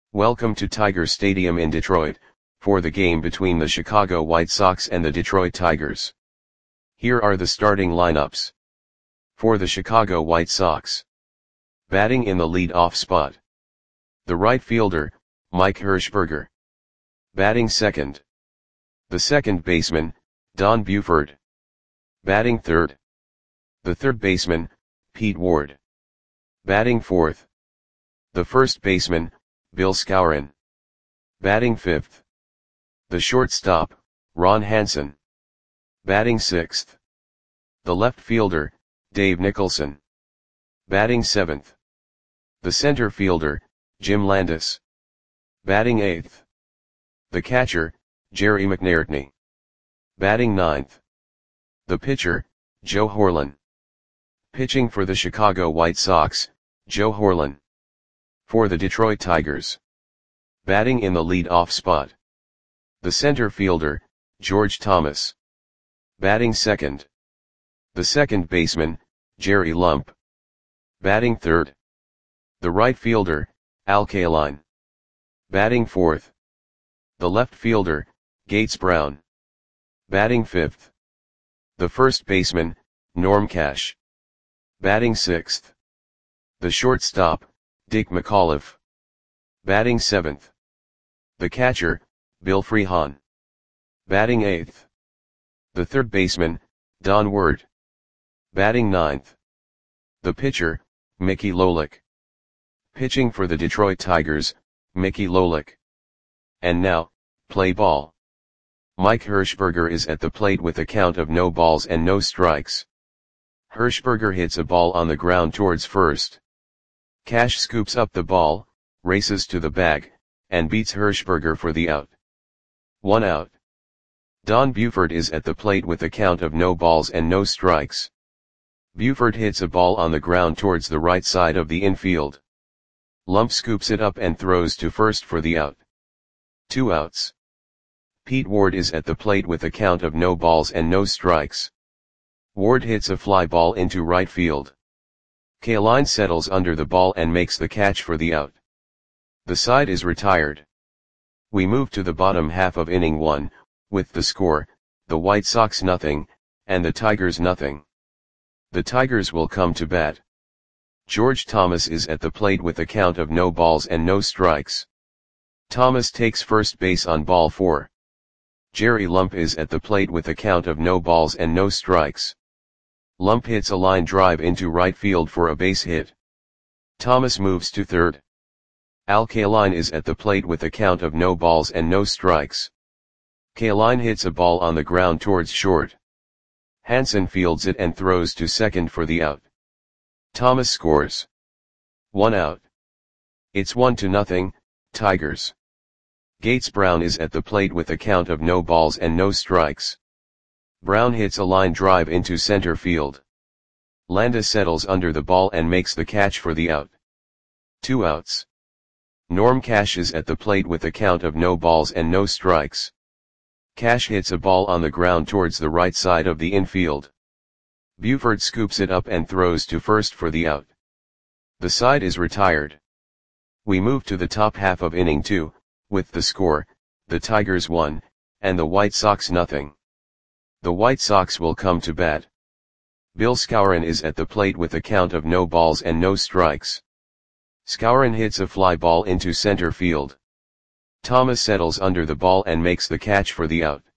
Welcome to Tiger Stadium in Detroit, for the game between the Chicago White Sox and the Detroit Tigers. Here are the starting lineups. For the Chicago White Sox. Batting in the lead-off spot. The right fielder, Mike Hershberger. Batting second. The second baseman, Don Buford. Batting third. The third baseman, Pete Ward. Batting fourth. The first baseman, Bill Skowron. Batting fifth. The shortstop, Ron Hansen. Batting sixth. The left fielder, Dave Nicholson. Batting seventh. The center fielder, Jim Landis. Batting eighth. The catcher, Jerry McNairtney. Batting ninth. The pitcher, Joe Horlen. Pitching for the Chicago White Sox, Joe Horlen. For the Detroit Tigers. Batting in the lead-off spot. The center fielder, George Thomas. Batting second. The second baseman, Jerry Lump. Batting third. The right fielder, Al Kaline. Batting fourth. The left fielder, Gates Brown. Batting fifth. The first baseman, Norm Cash. Batting sixth. The shortstop, Dick McAuliffe. Batting seventh. The catcher, Bill Freehan. Batting eighth. The third baseman, Don Ward. Batting ninth. The pitcher, Mickey Lolich. Pitching for the Detroit Tigers, Mickey Lolich. And now, play ball. Mike Hershberger is at the plate with a count of no balls and no strikes. Hershberger hits a ball on the ground towards first. Cash scoops up the ball, races to the bag, and beats Hershberger for the out. 1 out. Don Buford is at the plate with a count of no balls and no strikes. Buford hits a ball on the ground towards the right side of the infield. Lump scoops it up and throws to first for the out. 2 outs. Pete Ward is at the plate with a count of no balls and no strikes. Ward hits a fly ball into right field. Kaline settles under the ball and makes the catch for the out. The side is retired. We move to the bottom half of inning 1, with the score, the White Sox nothing, and the Tigers nothing. The Tigers will come to bat. George Thomas is at the plate with a count of no balls and no strikes. Thomas takes first base on ball 4. Jerry Lump is at the plate with a count of no balls and no strikes. Lump hits a line drive into right field for a base hit. Thomas moves to third. Al Kaline is at the plate with a count of no balls and no strikes. Kaline hits a ball on the ground towards short. Hansen fields it and throws to second for the out. Thomas scores. 1 out. It's 1-0, Tigers. Gates Brown is at the plate with a count of no balls and no strikes. Brown hits a line drive into center field. Landis settles under the ball and makes the catch for the out. 2 outs. Norm Cash is at the plate with a count of no balls and no strikes. Cash hits a ball on the ground towards the right side of the infield. Buford scoops it up and throws to first for the out. The side is retired. We move to the top half of inning 2, with the score, the Tigers 1, and the White Sox nothing. The White Sox will come to bat. Bill Skowron is at the plate with a count of no balls and no strikes. Skowron hits a fly ball into center field. Thomas settles under the ball and makes the catch for the out.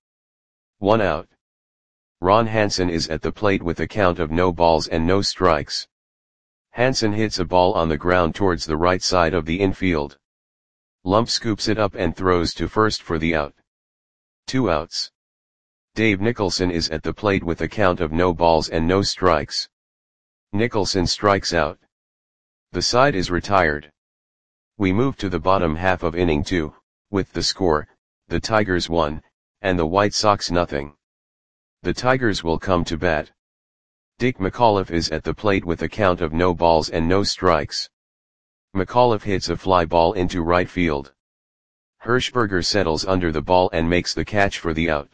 1 out. Ron Hansen is at the plate with a count of no balls and no strikes. Hansen hits a ball on the ground towards the right side of the infield. Lump scoops it up and throws to first for the out. 2 outs. Dave Nicholson is at the plate with a count of no balls and no strikes. Nicholson strikes out. The side is retired. We move to the bottom half of inning 2, with the score, the Tigers 1, and the White Sox nothing. The Tigers will come to bat. Dick McAuliffe is at the plate with a count of no balls and no strikes. McAuliffe hits a fly ball into right field. Hershberger settles under the ball and makes the catch for the out.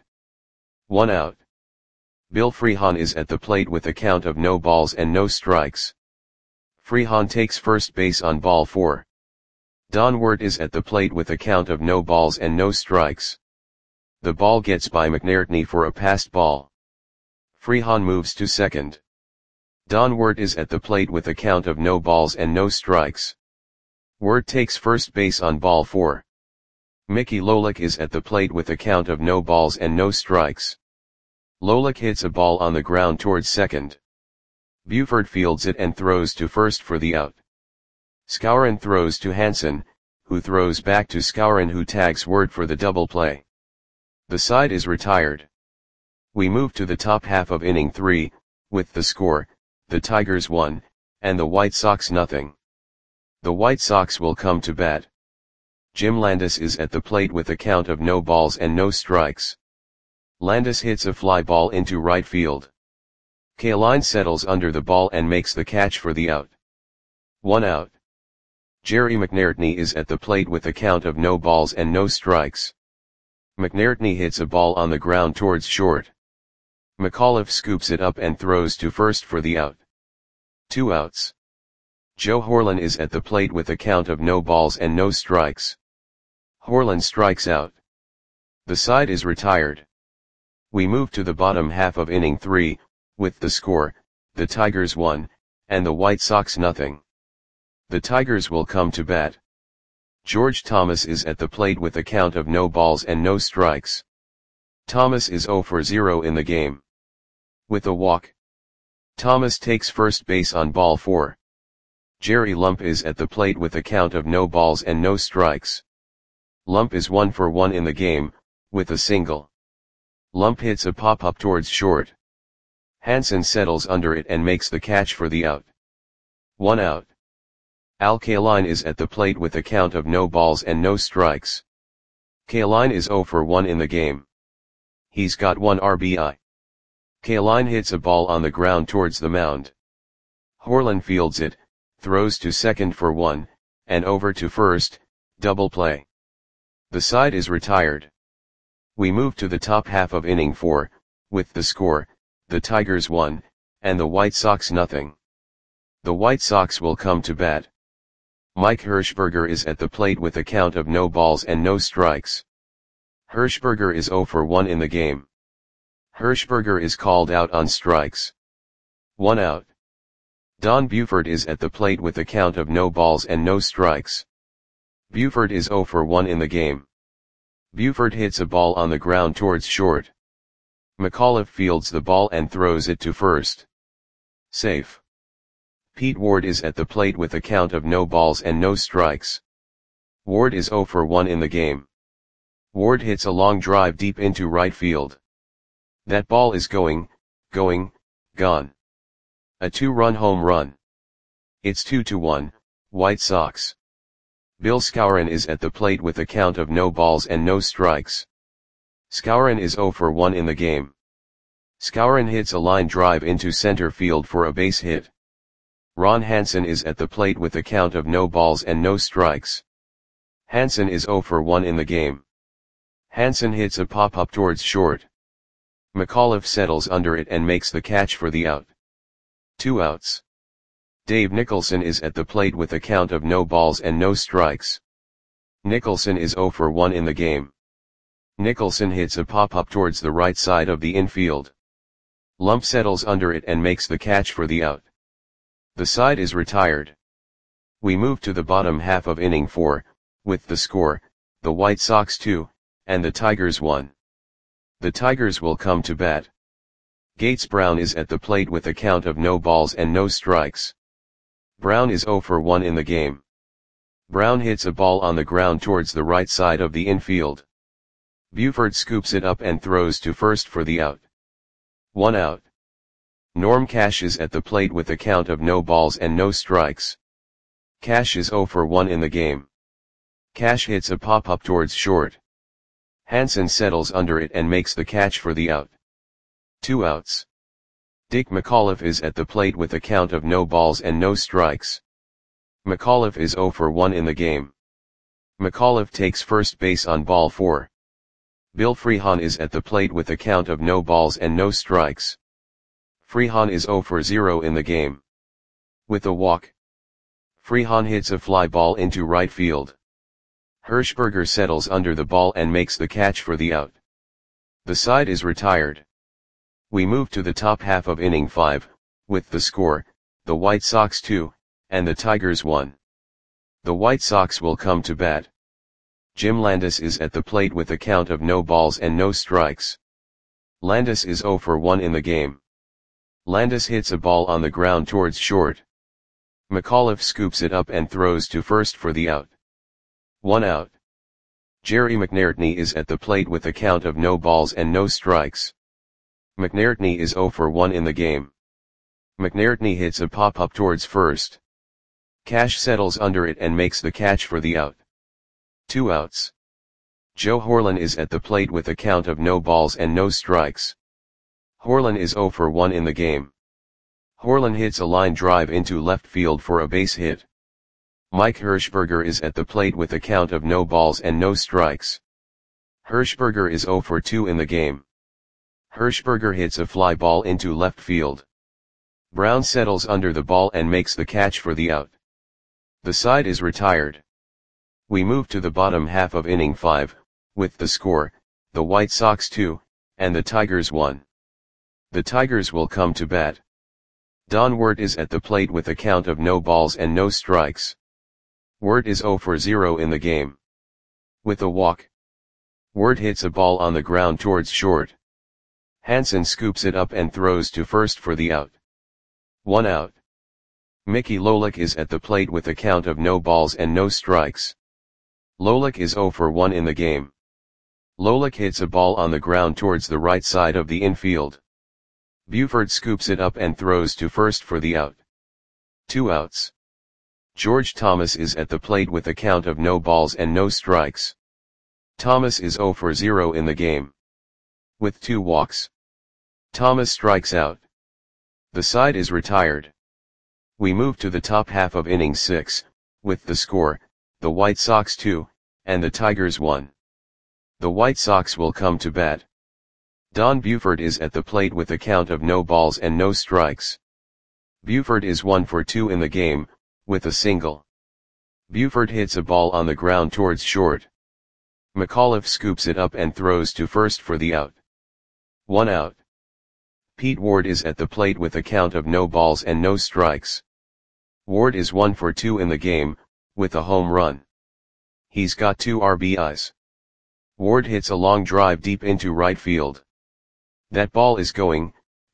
1 out. Bill Freehan is at the plate with a count of no balls and no strikes. Freehan takes first base on ball 4. Don Wert is at the plate with a count of no balls and no strikes. The ball gets by McNairtney for a passed ball. Freehan moves to second. Don Wert is at the plate with a count of no balls and no strikes. Wert takes first base on ball 4. Mickey Lolich is at the plate with a count of no balls and no strikes. Lolich hits a ball on the ground towards second. Buford fields it and throws to first for the out. Skowron throws to Hansen, who throws back to Skowron, who tags Wert for the double play. The side is retired. We move to the top half of inning 3, with the score, the Tigers 1, and the White Sox nothing. The White Sox will come to bat. Jim Landis is at the plate with a count of no balls and no strikes. Landis hits a fly ball into right field. Kaline settles under the ball and makes the catch for the out. 1 out. Jerry McNairtney is at the plate with a count of no balls and no strikes. McNairtney hits a ball on the ground towards short. McAuliffe scoops it up and throws to first for the out. 2 outs. Joe Horlen is at the plate with a count of no balls and no strikes. Horlen strikes out. The side is retired. We move to the bottom half of inning 3, with the score, the Tigers 1, and the White Sox nothing. The Tigers will come to bat. George Thomas is at the plate with a count of no balls and no strikes. Thomas is 0 for 0 in the game. With a walk. Thomas takes first base on ball 4. Jerry Lump is at the plate with a count of no balls and no strikes. Lump is 1 for 1 in the game, with a single. Lump hits a pop-up towards short. Hansen settles under it and makes the catch for the out. 1 out. Al Kaline is at the plate with a count of no balls and no strikes. Kaline is 0 for 1 in the game. He's got 1 RBI. Kaline hits a ball on the ground towards the mound. Horlen fields it, throws to second for 1, and over to first, double play. The side is retired. We move to the top half of inning 4, with the score, the Tigers 1, and the White Sox nothing. The White Sox will come to bat. Mike Hirschberger is at the plate with a count of no balls and no strikes. Hirschberger is 0 for 1 in the game. Hirschberger is called out on strikes. 1 out. Don Buford is at the plate with a count of no balls and no strikes. Buford is 0 for 1 in the game. Buford hits a ball on the ground towards short. McAuliffe fields the ball and throws it to first. Safe. Pete Ward is at the plate with a count of no balls and no strikes. Ward is 0 for 1 in the game. Ward hits a long drive deep into right field. That ball is gone. A 2-run home run. It's 2-1, White Sox. Bill Skowron is at the plate with a count of no balls and no strikes. Skowron is 0 for 1 in the game. Skowron hits a line drive into center field for a base hit. Ron Hansen is at the plate with a count of no balls and no strikes. Hansen is 0 for 1 in the game. Hansen hits a pop-up towards short. McAuliffe settles under it and makes the catch for the out. 2 outs. Dave Nicholson is at the plate with a count of no balls and no strikes. Nicholson is 0 for 1 in the game. Nicholson hits a pop-up towards the right side of the infield. Lump settles under it and makes the catch for the out. The side is retired. We move to the bottom half of inning 4, with the score, the White Sox 2, and the Tigers 1. The Tigers will come to bat. Gates Brown is at the plate with a count of no balls and no strikes. Brown is 0 for 1 in the game. Brown hits a ball on the ground towards the right side of the infield. Buford scoops it up and throws to first for the out. 1 out. Norm Cash is at the plate with a count of no balls and no strikes. Cash is 0 for 1 in the game. Cash hits a pop-up towards short. Hansen settles under it and makes the catch for the out. 2 outs. Dick McAuliffe is at the plate with a count of no balls and no strikes. McAuliffe is 0 for 1 in the game. McAuliffe takes first base on ball 4. Bill Freehan is at the plate with a count of no balls and no strikes. Freehan is 0 for 0 in the game. With a walk. Freehan hits a fly ball into right field. Hirschberger settles under the ball and makes the catch for the out. The side is retired. We move to the top half of inning 5, with the score, the White Sox 2, and the Tigers 1. The White Sox will come to bat. Jim Landis is at the plate with a count of no balls and no strikes. Landis is 0 for 1 in the game. Landis hits a ball on the ground towards short. McAuliffe scoops it up and throws to first for the out. 1 out. Jerry McNairtney is at the plate with a count of no balls and no strikes. McNairtney is 0 for 1 in the game. McNairtney hits a pop-up towards first. Cash settles under it and makes the catch for the out. 2 outs. Joe Horlen is at the plate with a count of no balls and no strikes. Horlen is 0 for 1 in the game. Horlen hits a line drive into left field for a base hit. Mike Hirschberger is at the plate with a count of no balls and no strikes. Hirschberger is 0 for 2 in the game. Hirschberger hits a fly ball into left field. Brown settles under the ball and makes the catch for the out. The side is retired. We move to the bottom half of inning 5, with the score, the White Sox 2, and the Tigers 1. The Tigers will come to bat. Don Wirt is at the plate with a count of no balls and no strikes. Wirt is 0 for 0 in the game. With a walk. Wirt hits a ball on the ground towards short. Hansen scoops it up and throws to first for the out. 1 out. Mickey Lolich is at the plate with a count of no balls and no strikes. Lolich is 0 for 1 in the game. Lolich hits a ball on the ground towards the right side of the infield. Buford scoops it up and throws to first for the out. 2 outs. George Thomas is at the plate with a count of no balls and no strikes. Thomas is 0 for 0 in the game. With 2 walks. Thomas strikes out. The side is retired. We move to the top half of inning 6, with the score, the White Sox 2, and the Tigers 1. The White Sox will come to bat. Don Buford is at the plate with a count of no balls and no strikes. Buford is 1 for 2 in the game, with a single. Buford hits a ball on the ground towards short. McAuliffe scoops it up and throws to first for the out. 1 out. Pete Ward is at the plate with a count of no balls and no strikes. Ward is 1 for 2 in the game, with a home run. He's got 2 RBIs. Ward hits a long drive deep into right field. That ball is going,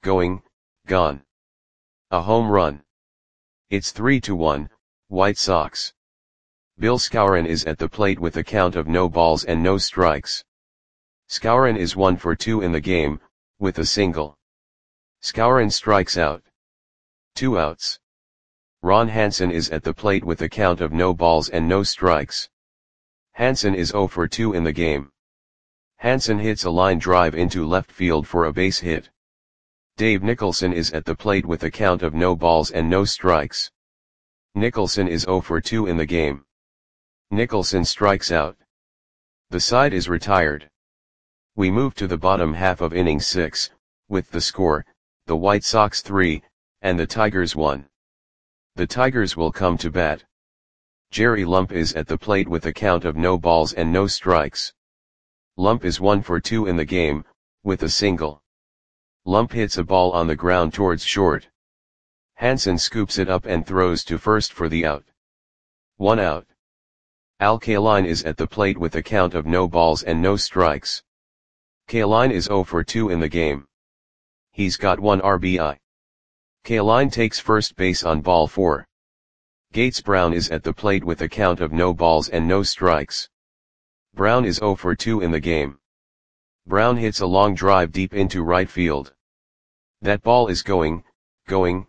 gone. A home run. It's 3-1, White Sox. Bill Skowron is at the plate with a count of no balls and no strikes. Skowron is 1 for 2 in the game, with a single. Skowron strikes out. 2 outs. Ron Hansen is at the plate with a count of no balls and no strikes. Hansen is 0 for 2 in the game. Hansen hits a line drive into left field for a base hit. Dave Nicholson is at the plate with a count of no balls and no strikes. Nicholson is 0 for 2 in the game. Nicholson strikes out. The side is retired. We move to the bottom half of inning 6, with the score, the White Sox 3, and the Tigers 1. The Tigers will come to bat. Jerry Lump is at the plate with a count of no balls and no strikes. Lump is 1 for 2 in the game, with a single. Lump hits a ball on the ground towards short. Hansen scoops it up and throws to first for the out. 1 out. Al Kaline is at the plate with a count of no balls and no strikes. Kaline is 0 for 2 in the game. He's got 1 RBI. Kaline takes first base on ball 4. Gates Brown is at the plate with a count of no balls and no strikes. Brown is 0 for 2 in the game. Brown hits a long drive deep into right field. That ball is going, gone.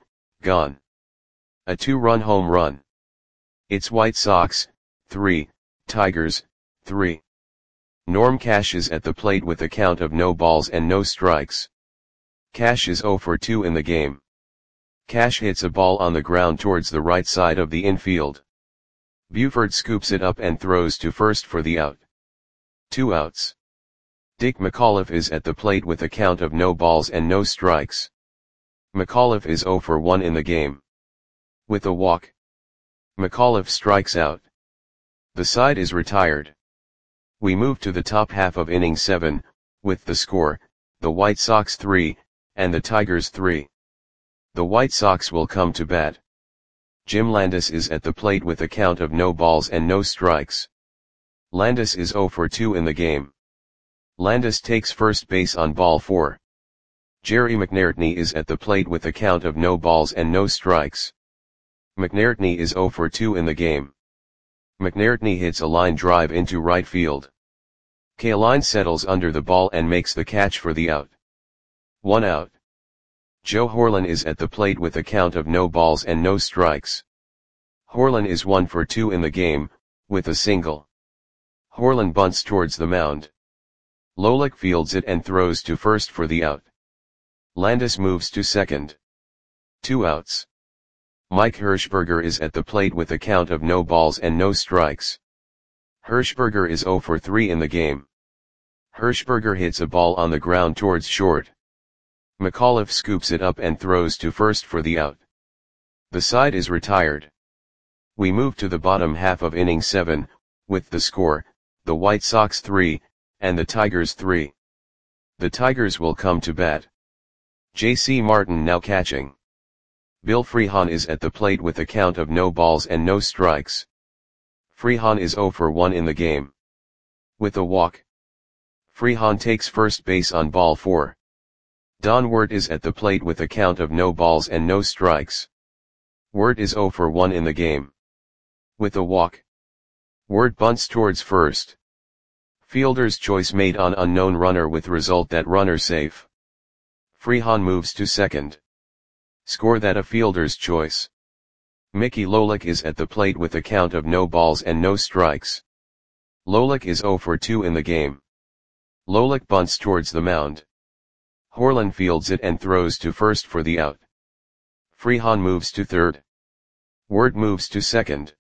A 2-run home run. It's White Sox, 3, Tigers, 3. Norm Cash is at the plate with a count of no balls and no strikes. Cash is 0 for 2 in the game. Cash hits a ball on the ground towards the right side of the infield. Buford scoops it up and throws to first for the out. 2 outs. Dick McAuliffe is at the plate with a count of no balls and no strikes. McAuliffe is 0 for 1 in the game. With a walk. McAuliffe strikes out. The side is retired. We move to the top half of inning 7, with the score, the White Sox 3, and the Tigers 3. The White Sox will come to bat. Jim Landis is at the plate with a count of no balls and no strikes. Landis is 0 for 2 in the game. Landis takes first base on ball 4. Jerry McNairtney is at the plate with a count of no balls and no strikes. McNairtney is 0 for 2 in the game. McNairtney hits a line drive into right field. Kaline settles under the ball and makes the catch for the out. 1 out. Joe Horlen is at the plate with a count of no balls and no strikes. Horlen is 1 for 2 in the game, with a single. Horlen bunts towards the mound. Lolik fields it and throws to first for the out. Landis moves to second. 2 outs. Mike Hirschberger is at the plate with a count of no balls and no strikes. Hirschberger is 0 for 3 in the game. Hirschberger hits a ball on the ground towards short. McAuliffe scoops it up and throws to first for the out. The side is retired. We move to the bottom half of inning 7, with the score, the White Sox 3, and the Tigers 3. The Tigers will come to bat. J.C. Martin now catching. Bill Freehan is at the plate with a count of no balls and no strikes. Freehan is 0 for 1 in the game. With a walk. Freehan takes first base on ball 4. Don Wirt is at the plate with a count of no balls and no strikes. Wirt is 0 for 1 in the game. With a walk. Wirt bunts towards first. Fielder's choice made on unknown runner with result that runner safe. Freehan moves to second. Score that a fielder's choice. Mickey Lolik is at the plate with a count of no balls and no strikes. Lolik is 0 for 2 in the game. Lolik bunts towards the mound. Horlen fields it and throws to first for the out. Freehan moves to third. Wirt moves to second.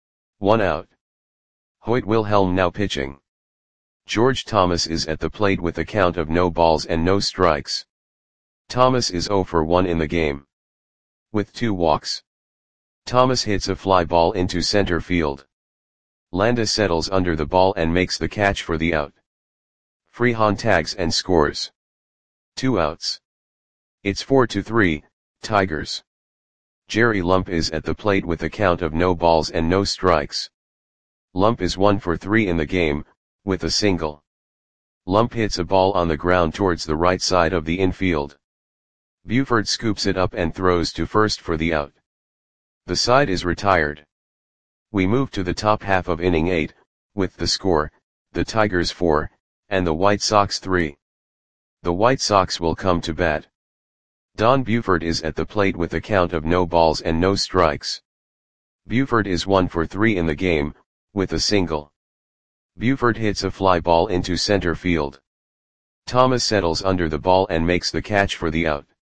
1 out. Hoyt Wilhelm now pitching. George Thomas is at the plate with a count of no balls and no strikes. Thomas is 0 for 1 in the game. With 2 walks. Thomas hits a fly ball into center field. Landis settles under the ball and makes the catch for the out. Freehan tags and scores. 2 outs. It's 4-3, Tigers. Jerry Lump is at the plate with a count of no balls and no strikes. Lump is 1 for 3 in the game, with a single. Lump hits a ball on the ground towards the right side of the infield. Buford scoops it up and throws to first for the out. The side is retired. We move to the top half of inning 8, with the score, the Tigers 4, and the White Sox 3. The White Sox will come to bat. Don Buford is at the plate with a count of no balls and no strikes. Buford is 1 for 3 in the game, with a single. Buford hits a fly ball into center field. Thomas settles under the ball and makes the catch for the out.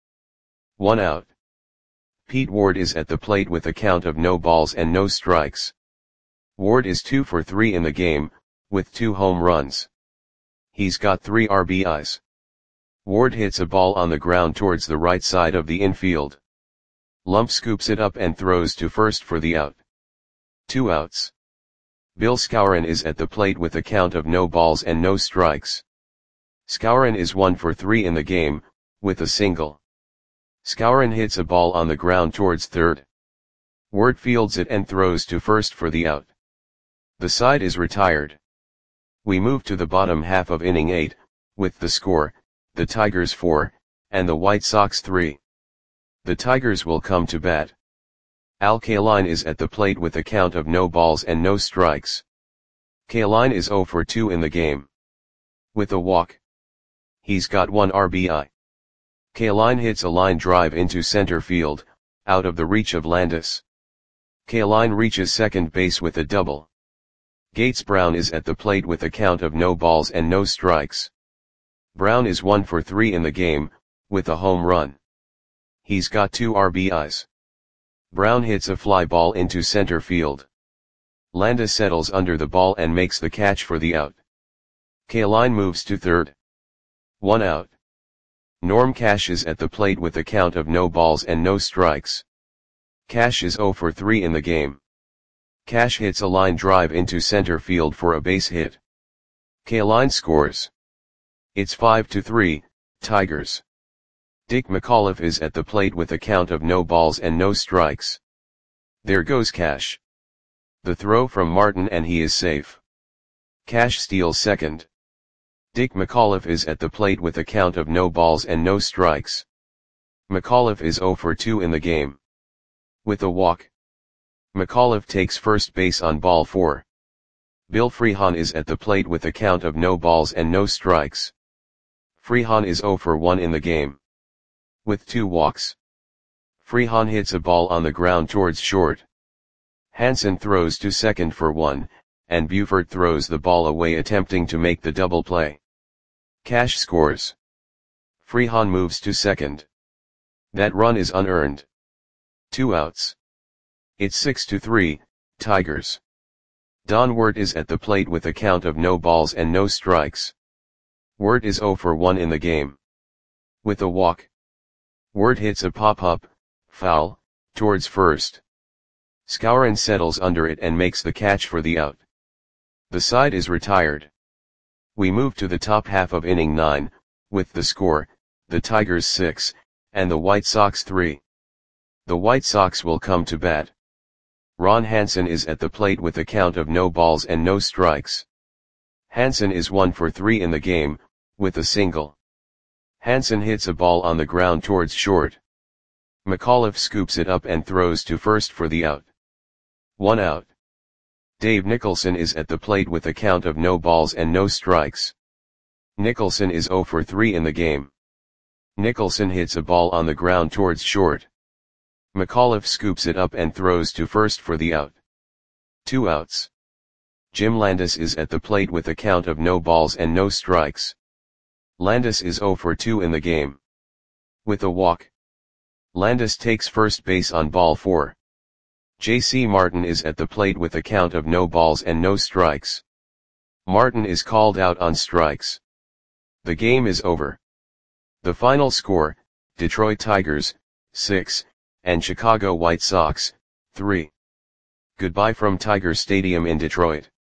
1 out. Pete Ward is at the plate with a count of no balls and no strikes. Ward is 2 for 3 in the game, with 2 home runs. He's got 3 RBIs. Ward hits a ball on the ground towards the right side of the infield. Lump scoops it up and throws to first for the out. 2 outs. Bill Skowron is at the plate with a count of no balls and no strikes. Skowron is 1 for 3 in the game, with a single. Skowron hits a ball on the ground towards third. Wirt fields it and throws to first for the out. The side is retired. We move to the bottom half of inning 8, with the score, the Tigers 4, and the White Sox 3. The Tigers will come to bat. Al Kaline is at the plate with a count of no balls and no strikes. Kaline is 0 for 2 in the game. With a walk. He's got 1 RBI. Kaline hits a line drive into center field, out of the reach of Landis. Kaline reaches second base with a double. Gates Brown is at the plate with a count of no balls and no strikes. Brown is 1 for 3 in the game, with a home run. He's got 2 RBIs. Brown hits a fly ball into center field. Landis settles under the ball and makes the catch for the out. Kaline moves to third. 1 out. Norm Cash is at the plate with a count of no balls and no strikes. Cash is 0 for 3 in the game. Cash hits a line drive into center field for a base hit. Kaline scores. It's 5-3, Tigers. Dick McAuliffe is at the plate with a count of no balls and no strikes. There goes Cash. The throw from Martin and he is safe. Cash steals second. Dick McAuliffe is at the plate with a count of no balls and no strikes. McAuliffe is 0 for 2 in the game. With a walk. McAuliffe takes first base on ball 4. Bill Freehan is at the plate with a count of no balls and no strikes. Freehan is 0 for 1 in the game. With 2 walks. Freehan hits a ball on the ground towards short. Hansen throws to second for 1, and Buford throws the ball away attempting to make the double play. Cash scores. Freehan moves to second. That run is unearned. 2 outs. It's 6-3, Tigers. Don Wirt is at the plate with a count of no balls and no strikes. Wirt is 0 for 1 in the game. With a walk. Wirt hits a pop-up, foul, towards first. Skowron settles under it and makes the catch for the out. The side is retired. We move to the top half of inning 9, with the score, the Tigers 6, and the White Sox 3. The White Sox will come to bat. Ron Hansen is at the plate with a count of no balls and no strikes. Hansen is 1 for 3 in the game, with a single. Hansen hits a ball on the ground towards short. McAuliffe scoops it up and throws to first for the out. 1 out. Dave Nicholson is at the plate with a count of no balls and no strikes. Nicholson is 0 for 3 in the game. Nicholson hits a ball on the ground towards short. McAuliffe scoops it up and throws to first for the out. 2 outs. Jim Landis is at the plate with a count of no balls and no strikes. Landis is 0 for 2 in the game. With a walk. Landis takes first base on ball 4. J.C. Martin is at the plate with a count of no balls and no strikes. Martin is called out on strikes. The game is over. The final score, Detroit Tigers, 6, and Chicago White Sox, 3. Goodbye from Tiger Stadium in Detroit.